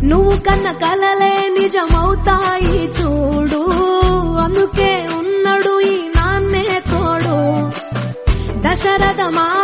నువ్వు కన్న కలలే నిజమవుతాయి చూడు, అందుకే ఉన్నడు ఈ నాన్నే తోడు. దశరథ మా